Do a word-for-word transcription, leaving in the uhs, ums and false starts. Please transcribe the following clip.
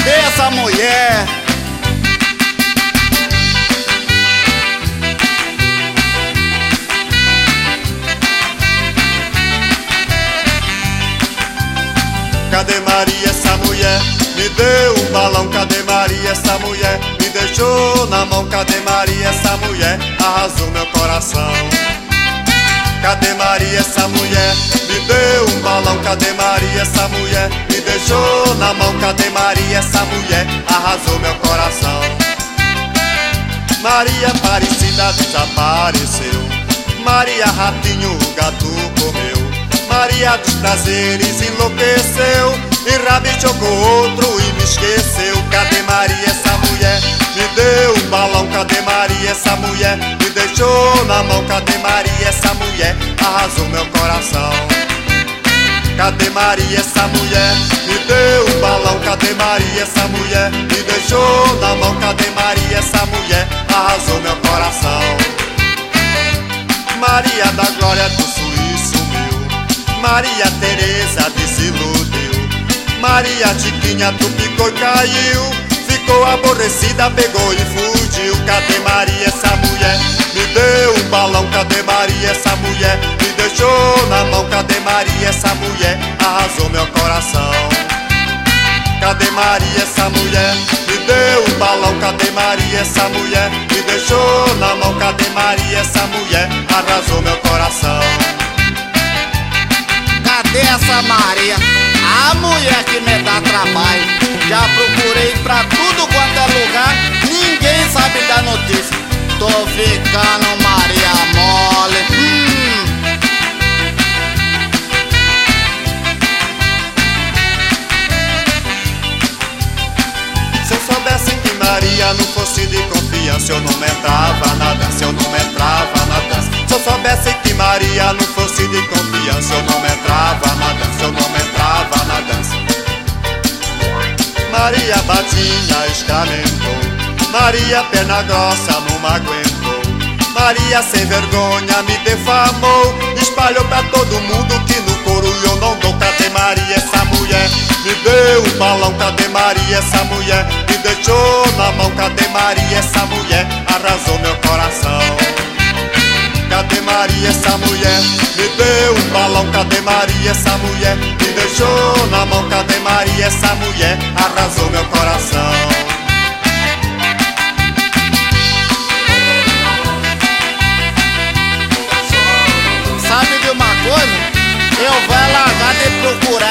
Cadê essa mulher? Cadê Maria, essa mulher? Me deu um balão, cadê Maria, essa mulher? Me deixou na mão, cadê Maria, essa mulher? Arrasou meu coração. Cadê Maria, essa mulher? Me deu um balão, cadê Maria, essa mulher? Me deixou na mão, cadê Maria, essa mulher? Arrasou meu coração. Maria Aparecida desapareceu, Maria Ratinho o gato comeu, Maria dos prazeres enlouqueceu, e Rabi jogou outro e me esqueceu. Cadê Maria, essa mulher? Me deu um balão, cadê Maria, essa mulher? Me deixou na mão, cadê Maria, essa mulher? Arrasou meu coração. Cadê Maria, essa mulher? Me deu um balão, cadê Maria, essa mulher? Me deixou na mão, cadê Maria, essa mulher? Arrasou meu coração. Maria da Glória do Suíço sumiu, Maria Teresa desiludiu, Maria Chiquinha tu picou e caiu, ficou aborrecida, pegou e fugiu. Cadê Maria, essa mulher? Me deu um balão, cadê Maria, essa mulher? Me deixou na mão, cadê Maria, essa mulher? Arrasou meu coração. Cadê Maria, essa mulher? Me deu um balão, cadê Maria, essa mulher? Me deixou na mão, cadê Maria, essa mulher? Arrasou meu coração. Cadê essa Maria? A mulher que me dá trabalho. Já procurei pra tudo quanto é lugar, ninguém sabe dar notícia. Tô ficando Maria mole. hum. Se eu soubesse que Maria não fosse de confiança, eu não entrava na dança, eu não entrava na dança. Se eu soubesse que Maria não fosse de confiança, eu não entrava na dança, eu não entrava na dança. Maria Batinha escamentou, Maria perna grossa não aguentou, Maria sem vergonha me defamou, espalhou pra todo mundo que no coro eu não dou. Cadê Maria, essa mulher? Me deu um balão, cadê Maria, essa mulher? Me deixou na mão, cadê Maria, essa mulher? Arrasou meu coração. Cadê Maria, essa mulher? Me deu um balão, cadê Maria, essa mulher? Me deixou na mão, cadê Maria, essa mulher? Arrasou meu coração. Sabe de uma coisa? Eu vou largar de procurar